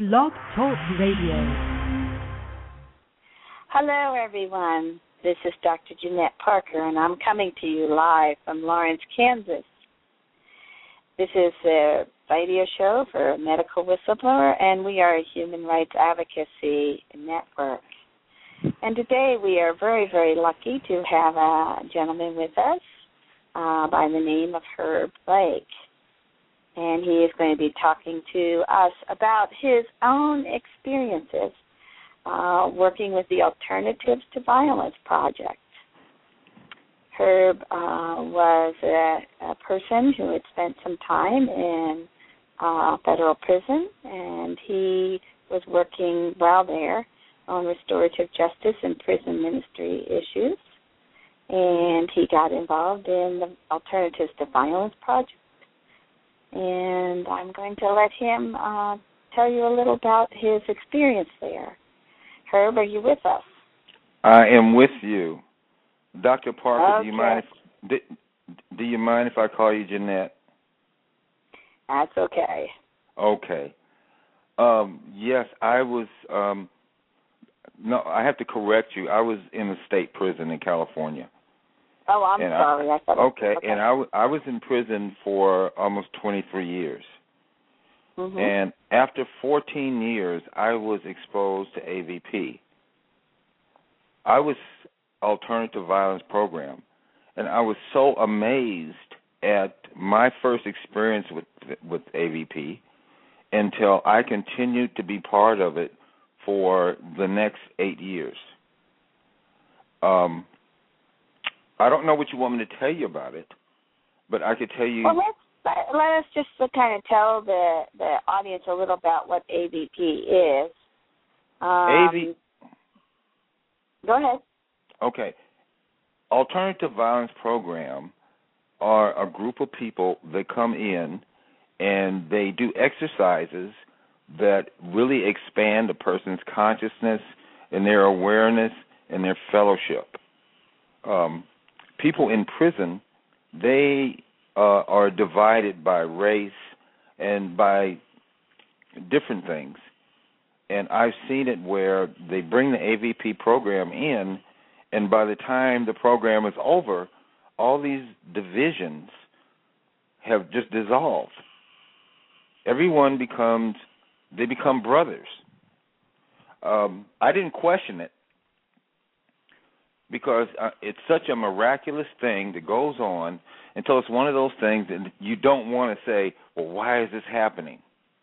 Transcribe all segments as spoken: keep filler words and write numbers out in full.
Blog Talk Radio. Hello, everyone. This is Doctor Jeanette Parker, and I'm coming to you live from Lawrence, Kansas. This is a radio show for a medical whistleblower, and we are a human rights advocacy network. And today we are very, very lucky to have a gentleman with us uh, by the name of Herb Blake. And he is going to be talking to us about his own experiences uh, working with the Alternatives to Violence Project. Herb uh, was a, a person who had spent some time in uh, federal prison, and he was working while there on restorative justice and prison ministry issues. And he got involved in the Alternatives to Violence Project. And I'm going to let him uh, tell you a little about his experience there. Herb, are you with us? I am with you. Doctor Parker, okay. do you mind if do, do you mind if I call you Jeanette? That's okay. Okay. Um, yes, I was um, no, I have to correct you. I was in a state prison in California. Oh, I'm and sorry. I, I thought okay, okay, and I, w- I was in prison for almost twenty-three years. Mm-hmm. And after fourteen years, I was exposed to A V P. I was Alternative Violence Program, and I was so amazed at my first experience with with A V P until I continued to be part of it for the next eight years. Um. I don't know what you want me to tell you about it, but I could tell you. Well, let's let us just kind of tell the the audience a little about what A V P is. Um, A V. Go ahead. Okay, Alternative Violence Program are a group of people that come in and they do exercises that really expand a person's consciousness and their awareness and their fellowship. Um, People in prison, they uh, are divided by race and by different things. And I've seen it where they bring the A V P program in, and by the time the program is over, all these divisions have just dissolved. Everyone becomes, they become brothers. Um, I didn't question it, because uh, it's such a miraculous thing that goes on until it's one of those things that you don't want to say, well, why is this happening?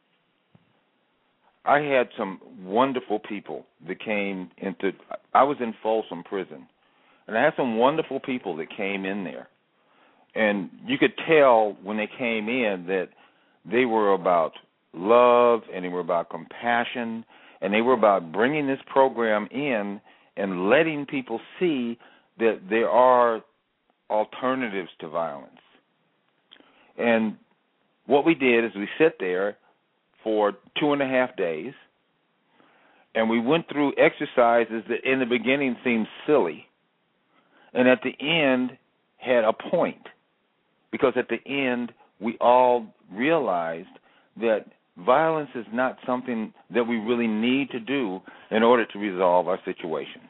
I had some wonderful people that came into, I was in Folsom Prison, and I had some wonderful people that came in there. And you could tell when they came in that they were about love, and they were about compassion, and they were about bringing this program in and letting people see that there are alternatives to violence. And what we did is we sat there for two and a half days, and we went through exercises that in the beginning seemed silly, and at the end had a point, because at the end we all realized that violence is not something that we really need to do in order to resolve our situations.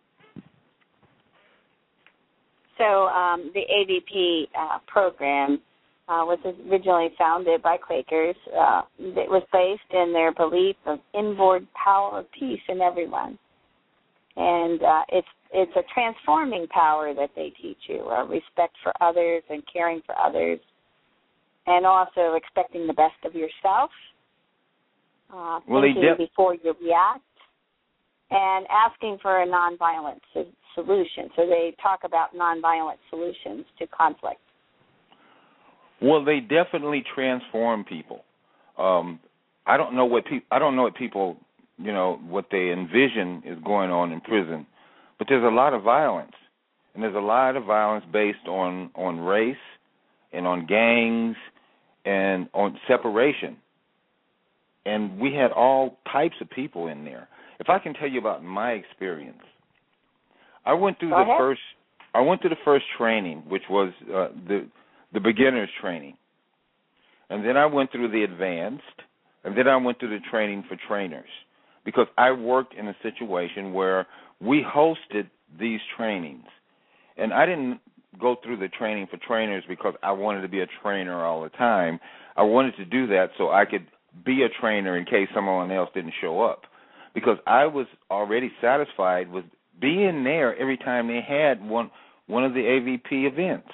So um, the A V P uh, program uh, was originally founded by Quakers. Uh, it was based in their belief of inward power of peace in everyone. And uh, it's it's a transforming power that they teach you, uh, respect for others and caring for others, and also expecting the best of yourself. Uh, well, thinking def- before you react, and asking for a nonviolent so- solution. So they talk about nonviolent solutions to conflict. Well, they definitely transform people. Um, I don't know what people. I don't know what people, you know, what they envision is going on in prison, but there's a lot of violence, and there's a lot of violence based on on race, and on gangs, and on separation. And we had all types of people in there. If I can tell you about my experience, I went through Go the ahead. first. I went through the first training, which was uh, the the beginner's training, and then I went through the advanced, And then I went through the training for trainers because I worked in a situation where we hosted these trainings. And I didn't go through the training for trainers because I wanted to be a trainer all the time. I wanted to do that so I could be a trainer in case someone else didn't show up, because I was already satisfied with being there every time they had one one of the A V P events.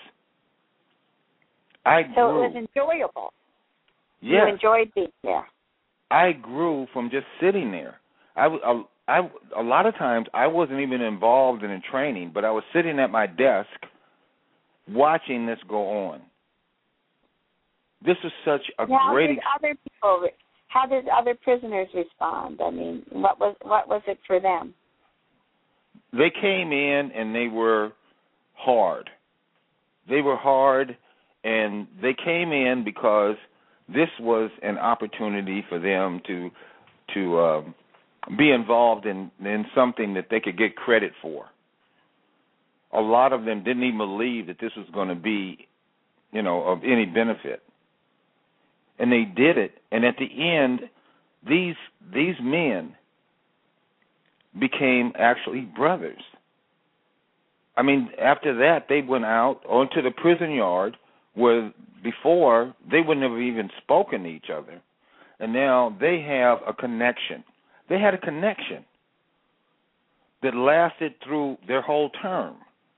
I so grew. it was enjoyable. Yeah. You enjoyed being there. I grew from just sitting there. I, I, I, a lot of times I wasn't even involved in a training, but I was sitting at my desk watching this go on. This is such a how great. Did other people, how did other prisoners respond? I mean, what was what was it for them? They came in and they were hard. They were hard, and they came in because this was an opportunity for them to to um, be involved in, in something that they could get credit for. A lot of them didn't even believe that this was going to be, you know, of any benefit. And they did it. And at the end, these these men became actually brothers. I mean, after that, they went out onto the prison yard where before they wouldn't have even spoken to each other. And now they have a connection. They had a connection that lasted through their whole term.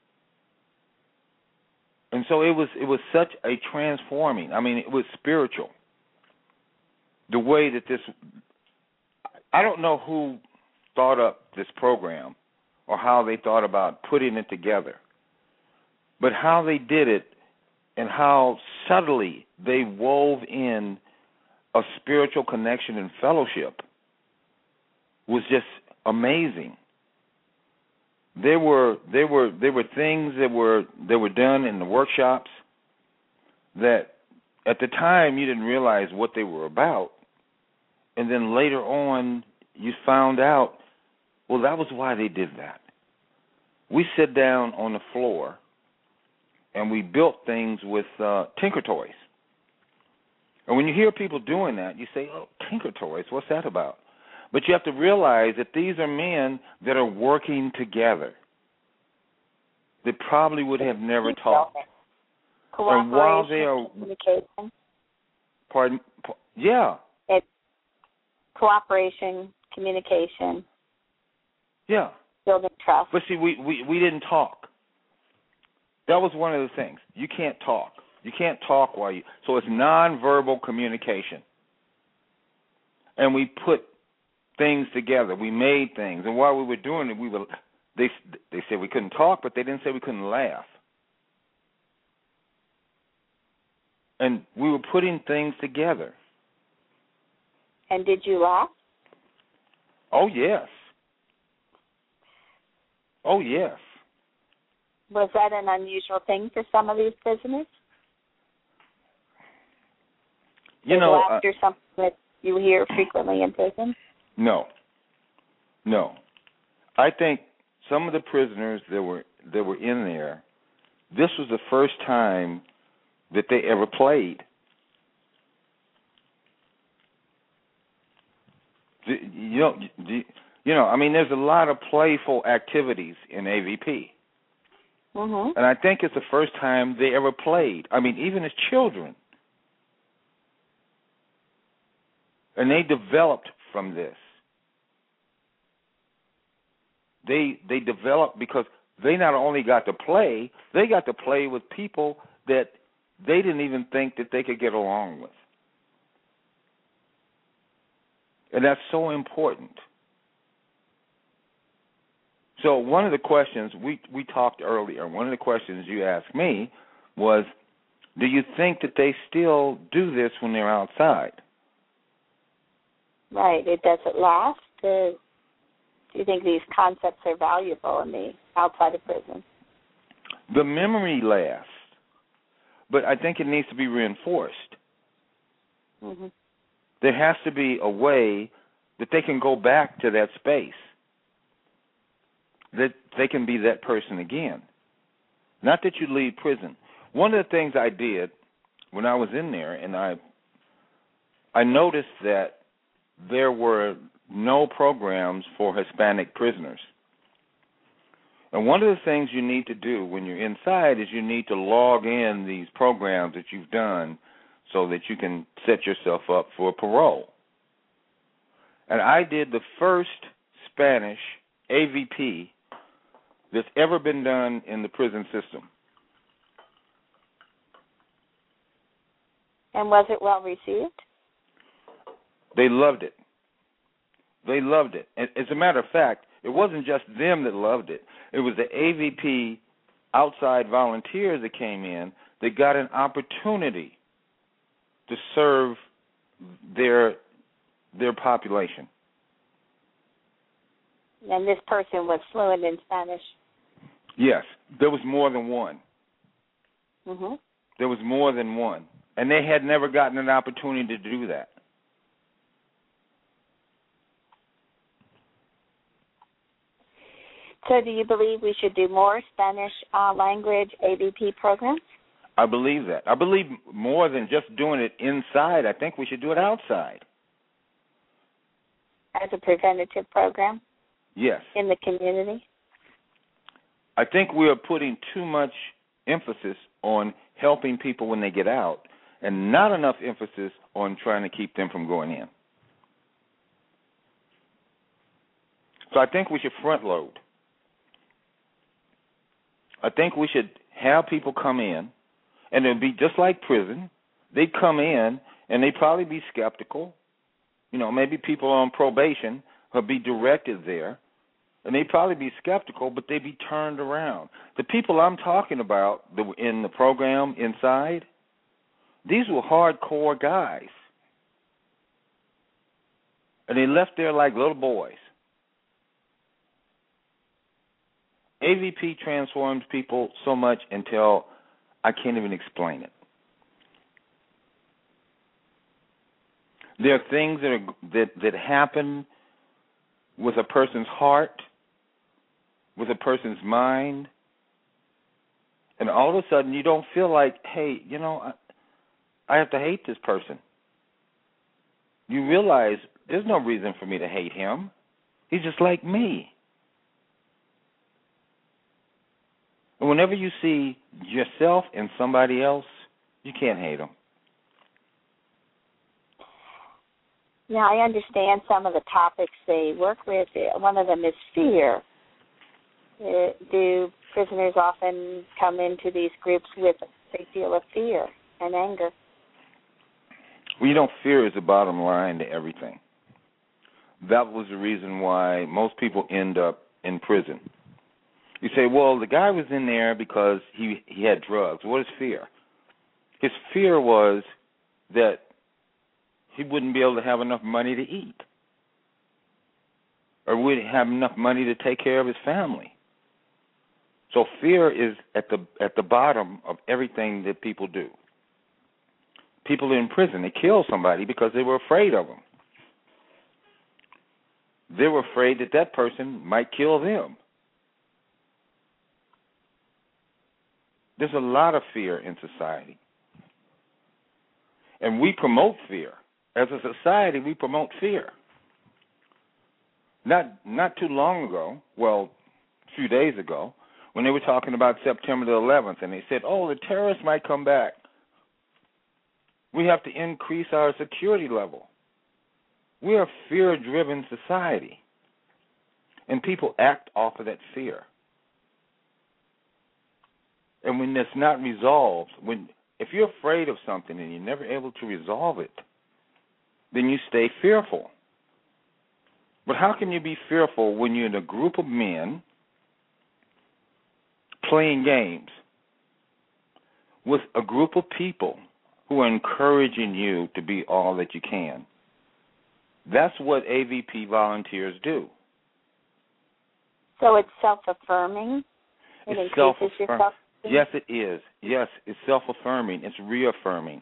And so it was it was such a transforming, I mean, it was spiritual. The way that this, I don't know who thought up this program or how they thought about putting it together, but how they did it and how subtly they wove in a spiritual connection and fellowship was just amazing. There were there were there were things that were that were done in the workshops that at the time you didn't realize what they were about, and then later on you found out, well, that was why they did that. We sit down on the floor and we built things with uh, Tinker Toys. And when you hear people doing that, you say, oh, Tinker Toys, what's that about? But you have to realize that these are men that are working together. They probably would have never talked. And while they are, communication. Pardon? Yeah. It's cooperation, communication. Yeah. Building trust. But see, we, we, we didn't talk. That was one of the things. You can't talk. You can't talk while you... So it's nonverbal communication. And we put things together. We made things. And while we were doing it, we were... They, they said we couldn't talk, but they didn't say we couldn't laugh. And we were putting things together. And did you laugh? Oh, yes. Oh, yes. Was that an unusual thing for some of these prisoners? You Is know, laughter uh, something that you hear frequently in prison? No. No. I think some of the prisoners that were that were in there, this was the first time that they ever played. You know, you know, I mean, there's a lot of playful activities in A V P. Mm-hmm. And I think it's the first time they ever played. I mean, even as children. And they developed from this. They they developed because they not only got to play, they got to play with people that they didn't even think that they could get along with. And that's so important. So one of the questions we, we talked earlier, one of the questions you asked me was, do you think that they still do this when they're outside? Right. It doesn't last. Uh, do you think these concepts are valuable in the outside of prison? The memory lasts, but I think it needs to be reinforced. Mm-hmm. There has to be a way that they can go back to that space, that they can be that person again. Not that you leave prison. One of the things I did when I was in there, and I I noticed that there were no programs for Hispanic prisoners. And one of the things you need to do when you're inside is you need to log in these programs that you've done so that you can set yourself up for parole. And I did the first Spanish A V P that's ever been done in the prison system. And was it well received? They loved it. They loved it. As a matter of fact, it wasn't just them that loved it. It was the A V P outside volunteers that came in that got an opportunity to serve their their population. And this person was fluent in Spanish? Yes. There was more than one. Mm-hmm. There was more than one. And they had never gotten an opportunity to do that. So do you believe we should do more Spanish uh, language A V P programs? I believe that. I believe more than just doing it inside. I think we should do it outside. As a preventative program? Yes. In the community? I think we are putting too much emphasis on helping people when they get out and not enough emphasis on trying to keep them from going in. So I think we should front load. I think we should have people come in, and it would be just like prison. They'd come in, and they'd probably be skeptical. You know, maybe people on probation would be directed there, and they'd probably be skeptical, but they'd be turned around. The people I'm talking about that were in the program inside, these were hardcore guys. And they left there like little boys. A V P transforms people so much until I can't even explain it. There are things that are, that that happen with a person's heart, with a person's mind, and all of a sudden you don't feel like, hey, you know, I, I have to hate this person. You realize there's no reason for me to hate him. He's just like me. And whenever you see yourself in somebody else, you can't hate them. Now, I understand some of the topics they work with. One of them is fear. Uh, do prisoners often come into these groups with a great deal of fear and anger? Well, you know, fear is the bottom line to everything. That was the reason why most people end up in prison. You say, well, the guy was in there because he, he had drugs. What is fear? His fear was that he wouldn't be able to have enough money to eat or wouldn't have enough money to take care of his family. So fear is at the at the bottom of everything that people do. People in prison, they kill somebody because they were afraid of them. They were afraid that that person might kill them. There's a lot of fear in society. And we promote fear. As a society, we promote fear. Not not too long ago, well, a few days ago, when they were talking about September the eleventh, and they said, oh, the terrorists might come back. We have to increase our security level. We're a fear-driven society. And people act off of that fear. And when it's not resolved, when if you're afraid of something and you're never able to resolve it, then you stay fearful. But how can you be fearful when you're in a group of men playing games with a group of people who are encouraging you to be all that you can? That's what A V P volunteers do. So it's self-affirming? It It's increases your self-affirming. self-esteem? Yes, it is. Yes, it's self-affirming. It's reaffirming.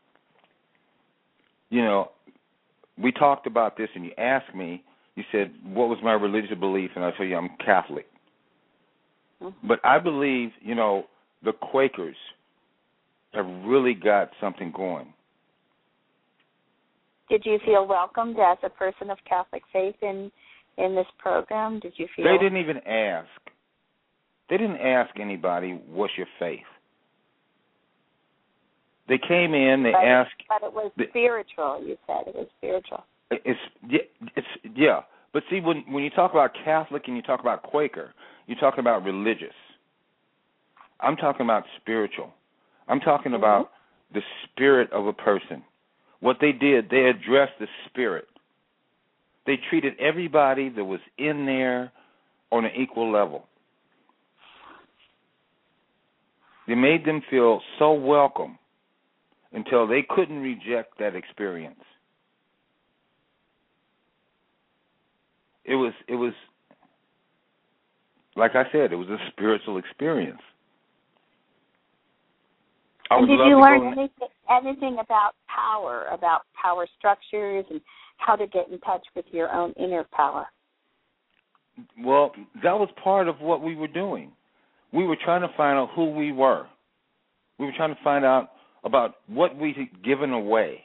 You know, we talked about this, and you asked me, you said, what was my religious belief? And I told you I'm Catholic. Mm-hmm. But I believe, you know, the Quakers have really got something going. Did you feel welcomed as a person of Catholic faith in in this program? Did you feel? They didn't even ask. They didn't ask anybody, what's your faith? They came in, they but, asked. But it was the, spiritual, you said. It was spiritual. It's, it's, yeah. But see, when, when you talk about Catholic and you talk about Quaker, you're talking about religious. I'm talking about spiritual. I'm talking mm-hmm. about the spirit of a person. What they did, they addressed the spirit. They treated everybody that was in there on an equal level. They made them feel so welcome until they couldn't reject that experience. It was, it was, like I said, it was a spiritual experience. I and would did love you to learn go anything, anything about power, about power structures, and how to get in touch with your own inner power? Well, that was part of what we were doing. We were trying to find out who we were. We were trying to find out about what we had given away.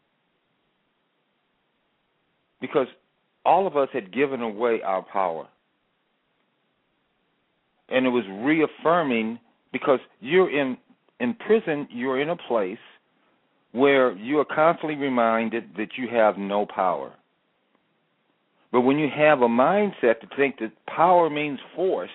Because all of us had given away our power. And it was reaffirming, because you're in, in prison, you're in a place where you are constantly reminded that you have no power. But when you have a mindset to think that power means force,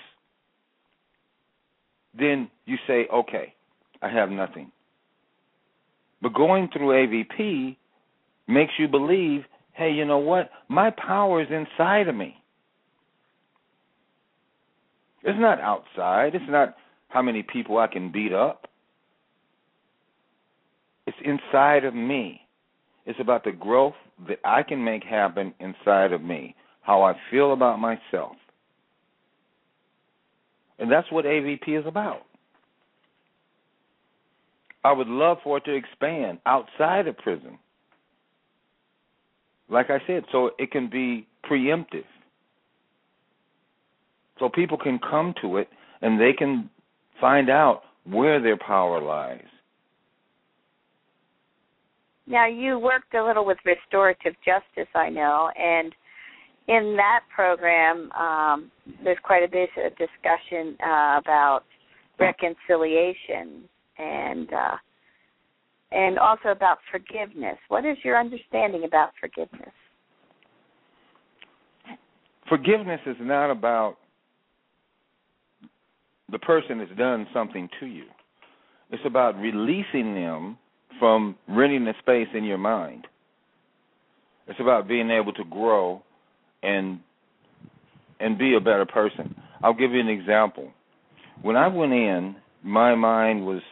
then you say, okay, I have nothing. But going through A V P makes you believe, hey, you know what? My power is inside of me. It's not outside. It's not how many people I can beat up. It's inside of me. It's about the growth that I can make happen inside of me, how I feel about myself. And that's what A V P is about. I would love for it to expand outside of prison. Like I said, so it can be preemptive. So people can come to it and they can find out where their power lies. Now, you worked a little with restorative justice, I know, and in that program, um, there's quite a bit of discussion uh, about reconciliation and uh, and also about forgiveness. What is your understanding about forgiveness? Forgiveness is not about the person that's done something to you. It's about releasing them from renting the space in your mind. It's about being able to grow and and be a better person. I'll give you an example. When I went in, my mind was,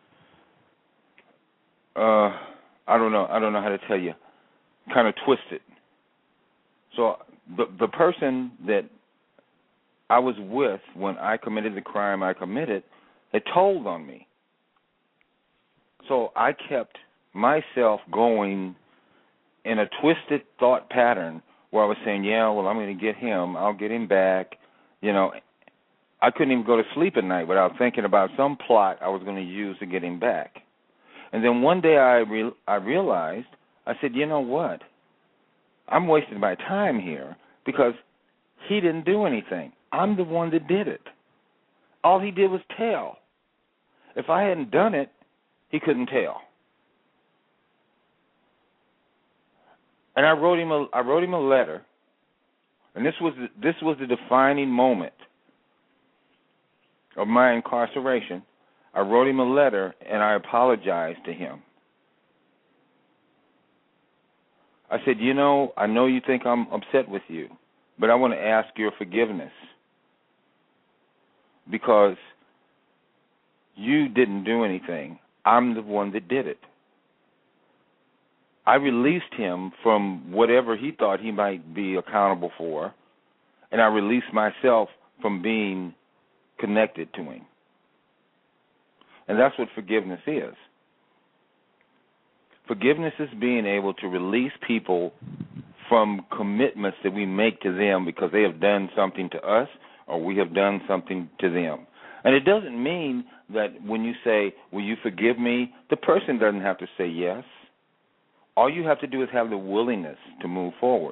uh, I don't know, I don't know how to tell you, kind of twisted. So the the person that I was with when I committed the crime I committed had told on me. So I kept myself going in a twisted thought pattern where I was saying, yeah, well, I'm going to get him. I'll get him back. You know, I couldn't even go to sleep at night without thinking about some plot I was going to use to get him back. And then one day I re- I realized, I said, you know what? I'm wasting my time here because he didn't do anything. I'm the one that did it. All he did was tell. If I hadn't done it, he couldn't tell. And I wrote him a I wrote him a letter, and this was the, this was the defining moment of my incarceration. I wrote him a letter, and I apologized to him. I said, you know, I know you think I'm upset with you, but I want to ask your forgiveness because you didn't do anything. I'm the one that did it. I released him from whatever he thought he might be accountable for, and I released myself from being connected to him. And that's what forgiveness is. Forgiveness is being able to release people from commitments that we make to them because they have done something to us or we have done something to them. And it doesn't mean that when you say, will you forgive me, the person doesn't have to say yes. All you have to do is have the willingness to move forward.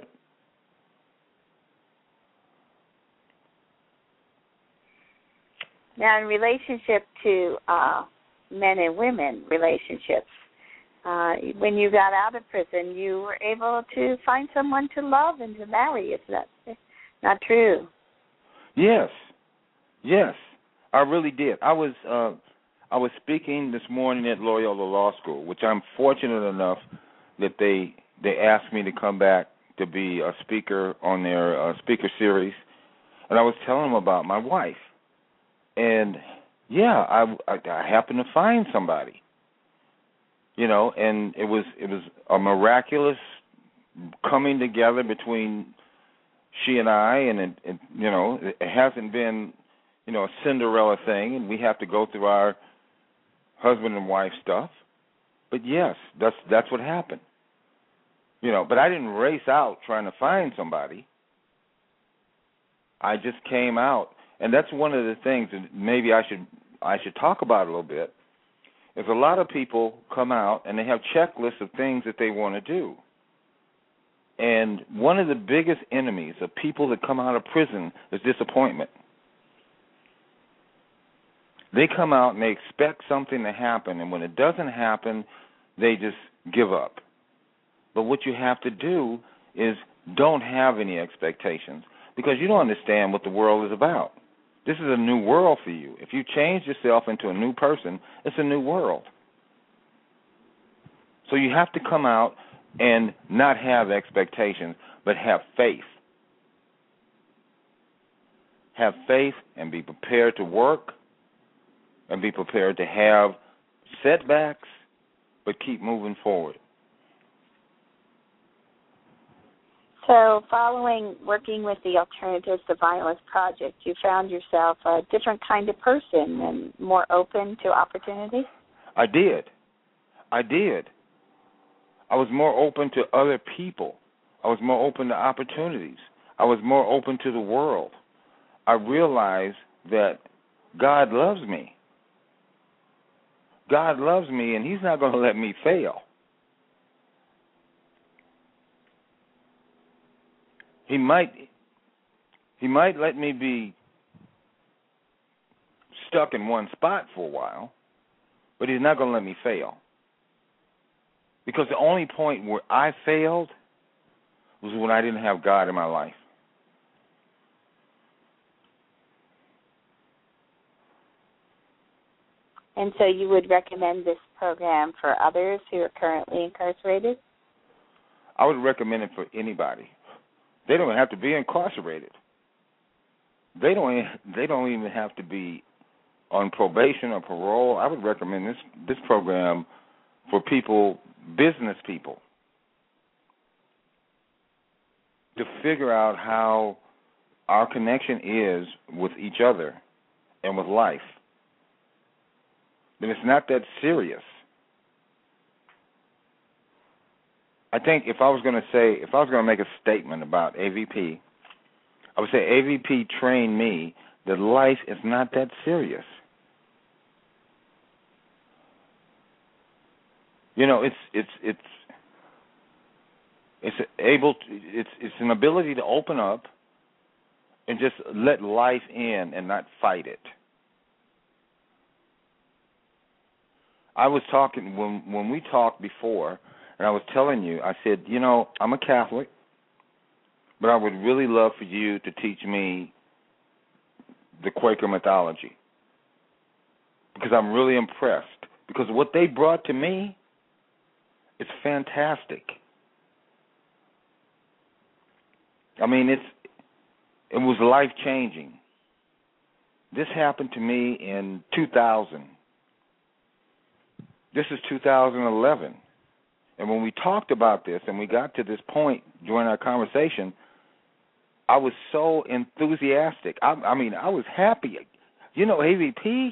Now, in relationship to uh, men and women relationships, uh, when you got out of prison, you were able to find someone to love and to marry. Is that not true? Yes, yes, I really did. I was uh, I was speaking this morning at Loyola Law School, which I'm fortunate enough that they they asked me to come back to be a speaker on their uh, speaker series, and I was telling them about my wife. And yeah, I, I, I happened to find somebody, you know, and it was it was a miraculous coming together between she and I, and it, it, you know, it hasn't been, you know, a Cinderella thing, and we have to go through our husband and wife stuff. But yes, that's that's what happened, you know. But I didn't race out trying to find somebody. I just came out. And that's one of the things that maybe I should I should talk about a little bit, is a lot of people come out and they have checklists of things that they want to do. And one of the biggest enemies of people that come out of prison is disappointment. They come out and they expect something to happen, and when it doesn't happen, they just give up. But what you have to do is don't have any expectations, because you don't understand what the world is about. This is a new world for you. If you change yourself into a new person, it's a new world. So you have to come out and not have expectations, but have faith. Have faith and be prepared to work and be prepared to have setbacks, but keep moving forward. So following working with the Alternatives to Violence Project, you found yourself a different kind of person and more open to opportunity? I did. I did. I was more open to other people. I was more open to opportunities. I was more open to the world. I realized that God loves me. God loves me, and He's not going to let me fail. He might he might let me be stuck in one spot for a while, but He's not going to let me fail. Because the only point where I failed was when I didn't have God in my life. And so you would recommend this program for others who are currently incarcerated? I would recommend it for anybody. They don't have to be incarcerated. They don't. They don't even have to be on probation or parole. I would recommend this this program for people, business people, to figure out how our connection is with each other and with life. But it's not that serious. I think if I was going to say, if I was going to make a statement about A V P, I would say A V P trained me that life is not that serious. You know, it's it's it's it's able to, it's it's an ability to open up and just let life in and not fight it. I was talking when when we talked before. And I was telling you, I said, you know, I'm a Catholic, but I would really love for you to teach me the Quaker mythology, because I'm really impressed. Because what they brought to me is fantastic. I mean, it's it was life-changing. This happened to me in two thousand. This is two thousand eleven. And when we talked about this and we got to this point during our conversation, I was so enthusiastic. I, I mean, I was happy. You know, A V P,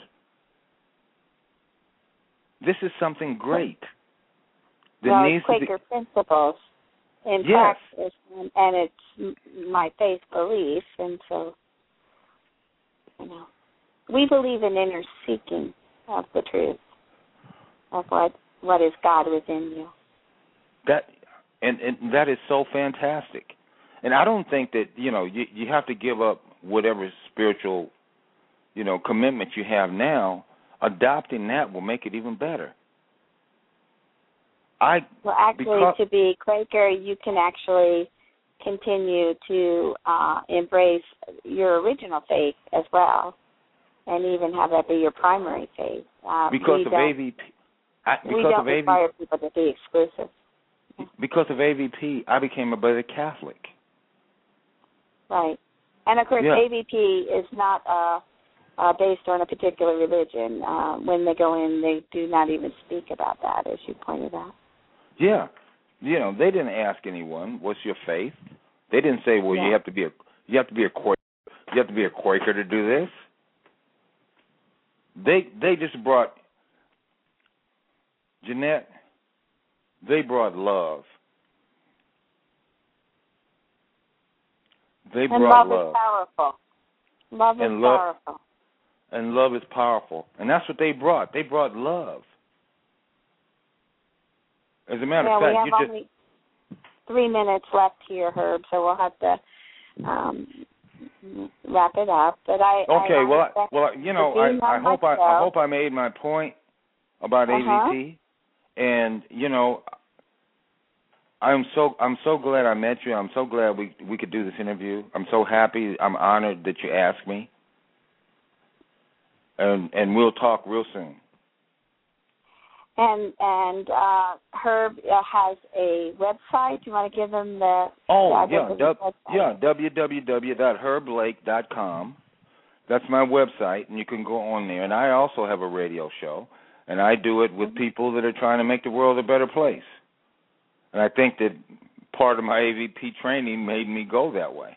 this is something great. That well, needs Quaker to be... principles in yes. practice, and, and it's my faith belief. And so, you know, we believe in inner seeking of the truth of what, what is God within you. That and, and that is so fantastic. And I don't think that, you know, you you have to give up whatever spiritual, you know, commitment you have now. Adopting that will make it even better. I well, actually, because, to be Quaker, you can actually continue to uh, embrace your original faith as well, and even have that be your primary faith. Uh, because of A V P, I, because we don't of require A V P, people to be exclusive. Because of A V P, I became a better Catholic. Right, and of course, yeah. A V P is not uh, uh, based on a particular religion. Uh, when they go in, they do not even speak about that, as you pointed out. Yeah, you know, they didn't ask anyone, "What's your faith?" They didn't say, "Well, yeah. you have to be a you have to be a Quaker, you have to be a Quaker to do this." They they just brought Jeanette. They brought love. They and brought love. love. is powerful. Love and is love, powerful. And love is powerful, and that's what they brought. They brought love. As a matter yeah, of fact, we have you just only three minutes left here, Herb, so we'll have to um, wrap it up. But I okay. I well, I, well, you know, I, I hope I, I hope I made my point about uh-huh. A V P, and you know, I'm so I'm so glad I met you. I'm so glad we we could do this interview. I'm so happy. I'm honored that you asked me, and and we'll talk real soon. And and uh, Herb uh, has a website. Do you want to give them the? Oh the yeah, du- yeah, w w w dot herb lake dot com. That's my website, and you can go on there. And I also have a radio show, and I do it with mm-hmm. people that are trying to make the world a better place. And I think that part of my A V P training made me go that way.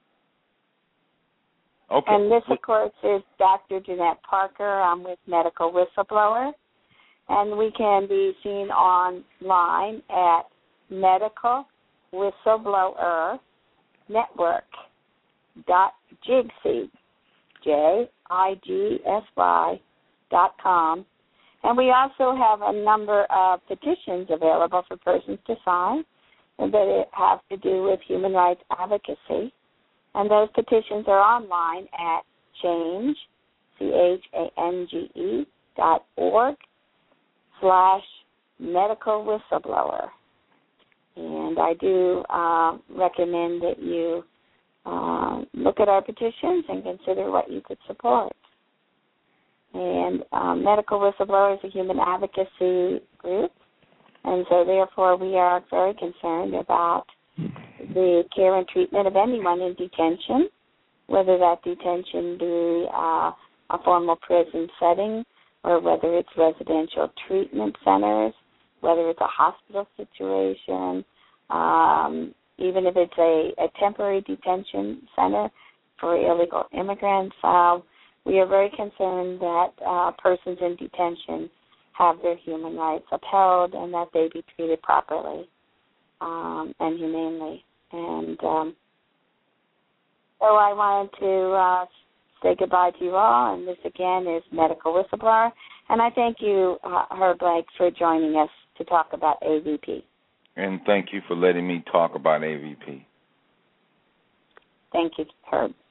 Okay. And this, of course, is Doctor Jeanette Parker. I'm with Medical Whistleblower. And we can be seen online at Medical Whistleblower Network dot Jigsy, J I G S Y dot com. And we also have a number of petitions available for persons to sign that have to do with human rights advocacy. And those petitions are online at change, C H A N G E dot org. slash medical whistleblower. And I do uh, recommend that you uh, look at our petitions and consider what you could support. And um, Medical Whistleblower is a human advocacy group, and so therefore we are very concerned about the care and treatment of anyone in detention, whether that detention be uh, a formal prison setting, or whether it's residential treatment centers, whether it's a hospital situation, um, even if it's a, a temporary detention center for illegal immigrants. Uh, we are very concerned that uh, persons in detention have their human rights upheld and that they be treated properly um, and humanely. And um, so I wanted to uh, say goodbye to you all, and this again is Medical Whistleblower. And I thank you, uh, Herb Lake, for joining us to talk about A V P. And thank you for letting me talk about A V P. Thank you, Herb.